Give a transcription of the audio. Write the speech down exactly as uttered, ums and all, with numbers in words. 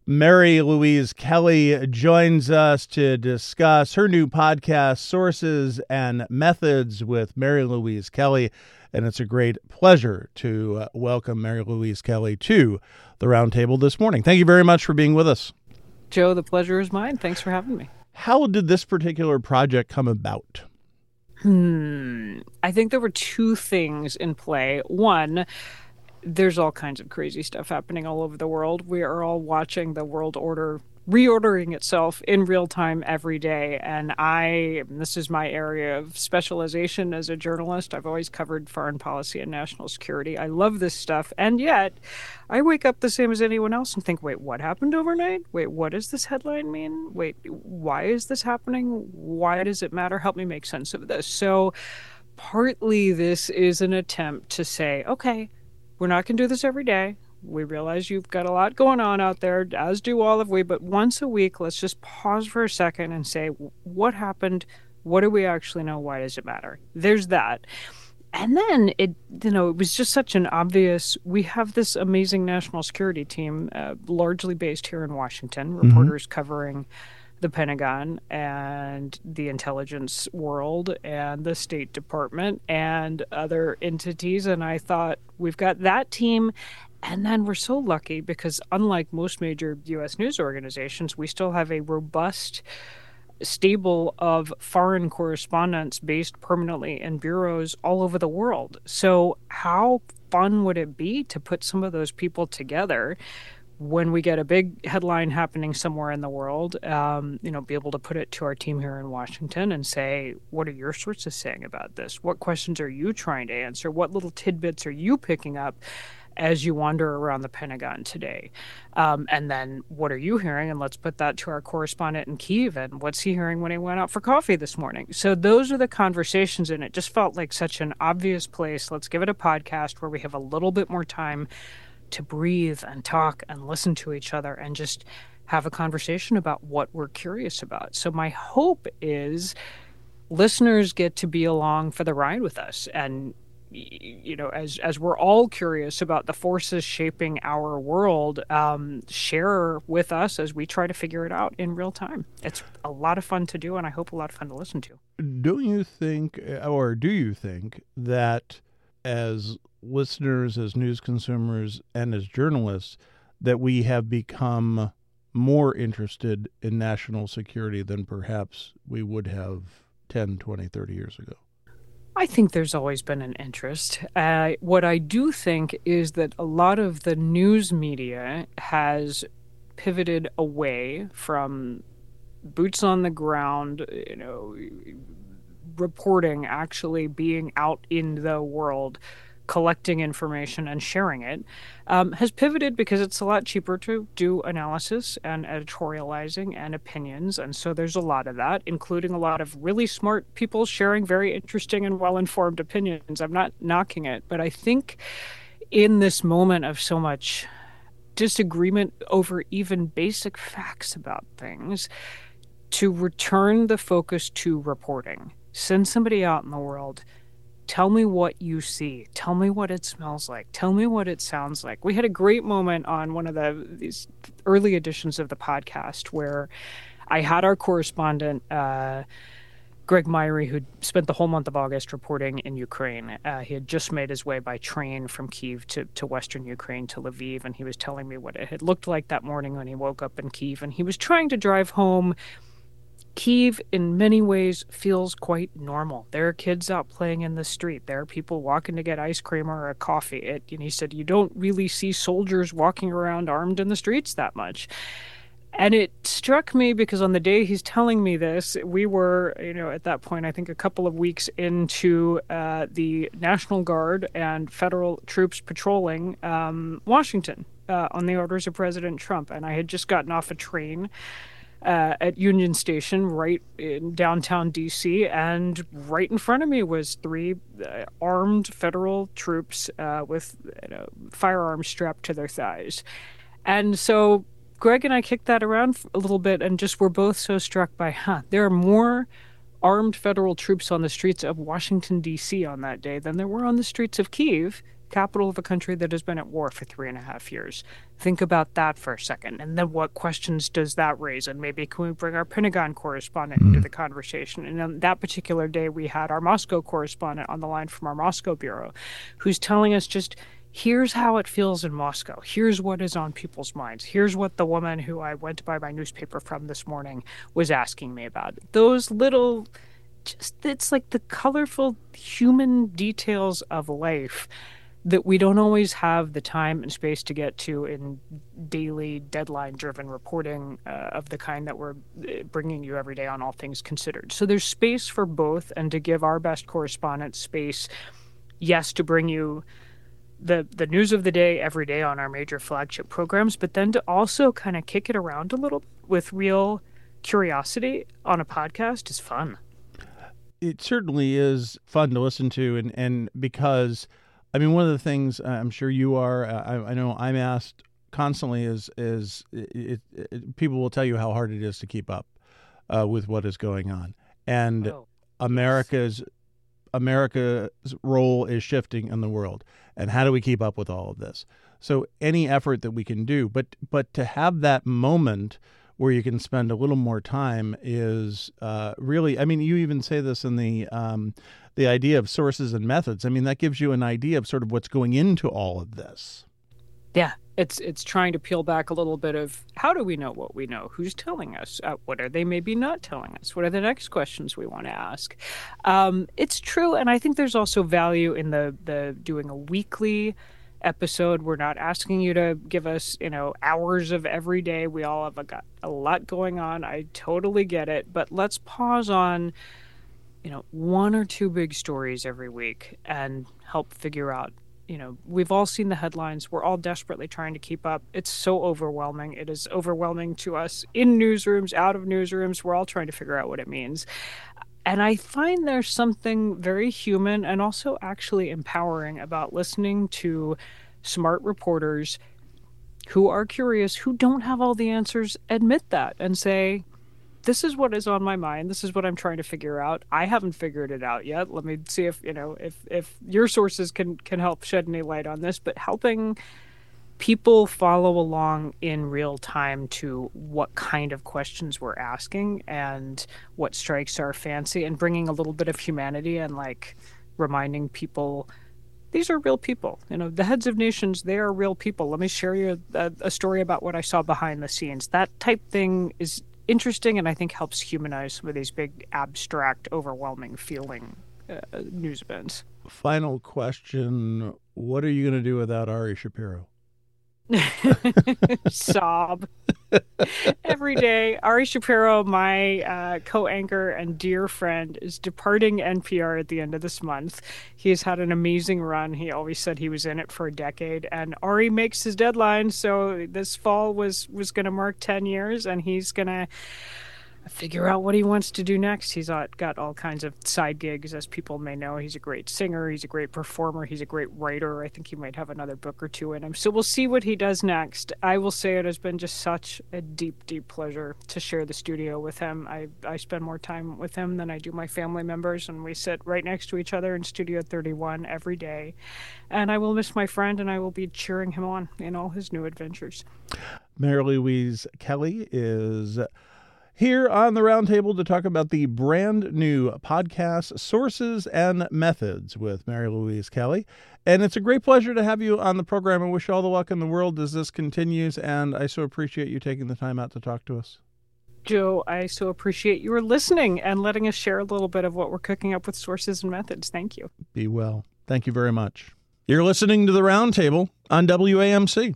Mary Louise Kelly joins us to discuss her new podcast, Sources and Methods with Mary Louise Kelly. And it's a great pleasure to uh, welcome Mary Louise Kelly to the Roundtable this morning. Thank you very much for being with us. Joe, the pleasure is mine. Thanks for having me. How did this particular project come about? Hmm. I think there were two things in play. One, there's all kinds of crazy stuff happening all over the world. We are all watching the world order reordering itself in real time every day. And I, this is my area of specialization as a journalist. I've always covered foreign policy and national security. I love this stuff. And yet I wake up the same as anyone else and think, wait, what happened overnight? Wait, what does this headline mean? Wait, why is this happening? Why does it matter? Help me make sense of this. So partly this is an attempt to say, okay, we're not going to do this every day. We realize you've got a lot going on out there, as do all of we, but once a week, let's just pause for a second and say, what happened? What do we actually know? Why does it matter? There's that. And then it, you know, it was just such an obvious, we have this amazing national security team, uh, largely based here in Washington, Mm-hmm. reporters covering the Pentagon and the intelligence world and the State Department and other entities. And I thought, we've got that team. And then we're so lucky because unlike most major U S news organizations, we still have a robust stable of foreign correspondents based permanently in bureaus all over the world. So how fun would it be to put some of those people together when we get a big headline happening somewhere in the world, um, you know, be able to put it to our team here in Washington and say, what are your sources saying about this? What questions are you trying to answer? What little tidbits are you picking up as you wander around the Pentagon today? Um, and then what are you hearing? And let's put that to our correspondent in Kyiv. And what's he hearing when he went out for coffee this morning? So those are the conversations, and it just felt like such an obvious place. Let's give it a podcast where we have a little bit more time to breathe and talk and listen to each other and just have a conversation about what we're curious about. So my hope is listeners get to be along for the ride with us. And, you know, as as we're all curious about the forces shaping our world, um, share with us as we try to figure it out in real time. It's a lot of fun to do, and I hope a lot of fun to listen to. Don't you think, or do you think, that as listeners, as news consumers, and as journalists, that we have become more interested in national security than perhaps we would have ten, twenty, thirty years ago? I think there's always been an interest. Uh, what I do think is that a lot of the news media has pivoted away from boots on the ground, you know, reporting, actually being out in the world, collecting information and sharing it, um, has pivoted because it's a lot cheaper to do analysis and editorializing and opinions. And so there's a lot of that, including a lot of really smart people sharing very interesting and well-informed opinions. I'm not knocking it, but I think in this moment of so much disagreement over even basic facts about things, to return the focus to reporting, send somebody out in the world, tell me what you see. Tell me what it smells like. Tell me what it sounds like. We had a great moment on one of the these early editions of the podcast where I had our correspondent, uh, Greg Myrie, who spent the whole month of August reporting in Ukraine. Uh, he had just made his way by train from Kyiv to, to western Ukraine to Lviv, and he was telling me what it had looked like that morning when he woke up in Kyiv. And he was trying to drive home. Kyiv, in many ways, feels quite normal. There are kids out playing in the street. There are people walking to get ice cream or a coffee. It, and he said, you don't really see soldiers walking around armed in the streets that much. And it struck me because on the day he's telling me this, we were, you know, at that point, I think a couple of weeks into uh, the National Guard and federal troops patrolling um, Washington uh, on the orders of President Trump. And I had just gotten off a train Uh, at Union Station, right in downtown D C, and right in front of me was three uh, armed federal troops uh, with you know, firearms strapped to their thighs. And so Greg and I kicked that around a little bit and just were both so struck by, huh, there are more armed federal troops on the streets of Washington, D C on that day than there were on the streets of Kyiv. capital of a country that has been at war for three and a half years. Think about that for a second. And then what questions does that raise? And maybe can we bring our Pentagon correspondent mm-hmm. into the conversation? And on that particular day, we had our Moscow correspondent on the line from our Moscow bureau, who's telling us just, here's how it feels in Moscow. Here's what is on people's minds. Here's what the woman who I went to buy my newspaper from this morning was asking me about. Those little, just, it's like the colorful human details of life that we don't always have the time and space to get to in daily deadline-driven reporting uh, of the kind that we're bringing you every day on All Things Considered. So there's space for both, and to give our best correspondents space, yes, to bring you the the news of the day every day on our major flagship programs, but then to also kind of kick it around a little with real curiosity on a podcast is fun. It certainly is fun to listen to, and, and because... I mean, one of the things I'm sure you are, uh, I, I know I'm asked constantly is, is it, it, it, people will tell you how hard it is to keep up uh, with what is going on. And oh, America's yes. America's role is shifting in the world. And how do we keep up with all of this? So any effort that we can do, but but to have that moment where you can spend a little more time is uh, really, I mean, you even say this in the um, the idea of sources and methods. I mean, that gives you an idea of sort of what's going into all of this. Yeah, it's it's trying to peel back a little bit of how do we know what we know? Who's telling us? Uh, what are they maybe not telling us? What are the next questions we want to ask? Um, it's true, and I think there's also value in the the doing a weekly episode. We're not asking you to give us, you know, hours of every day. We all have a, got a lot going on. I totally get it, but let's pause on, you know, one or two big stories every week and help figure out, you know, we've all seen the headlines. We're all desperately trying to keep up. It's so overwhelming. It is overwhelming to us in newsrooms, out of newsrooms. We're all trying to figure out what it means. And I find there's something very human and also actually empowering about listening to smart reporters who are curious, who don't have all the answers, admit that and say, this is what is on my mind. This is what I'm trying to figure out. I haven't figured it out yet. Let me see if, you know, if, if your sources can, can help shed any light on this, but helping people follow along in real time to what kind of questions we're asking and what strikes our fancy, and bringing a little bit of humanity and like reminding people these are real people. You know, the heads of nations, they are real people. Let me share you a, a story about what I saw behind the scenes. That type thing is interesting, and I think helps humanize some of these big, abstract, overwhelming feeling uh, news events. Final question. What are you going to do without Ari Shapiro? Sob. Every day. Ari Shapiro, my uh, co-anchor and dear friend, is departing N P R at the end of this month. He's had an amazing run. He always said he was in it for a decade, and Ari makes his deadline, so this fall was was going to mark ten years, and he's going to figure out what he wants to do next. He's got all kinds of side gigs, as people may know. He's a great singer. He's a great performer. He's a great writer. I think he might have another book or two in him. So we'll see what he does next. I will say it has been just such a deep, deep pleasure to share the studio with him. I, I spend more time with him than I do my family members, and we sit right next to each other in Studio thirty-one every day. And I will miss my friend, and I will be cheering him on in all his new adventures. Mary Louise Kelly is here on the Roundtable to talk about the brand new podcast, Sources and Methods, with Mary Louise Kelly. And it's a great pleasure to have you on the program. I wish you all the luck in the world as this continues, and I so appreciate you taking the time out to talk to us. Joe, I so appreciate your listening and letting us share a little bit of what we're cooking up with Sources and Methods. Thank you. Be well. Thank you very much. You're listening to the Roundtable on W A M C.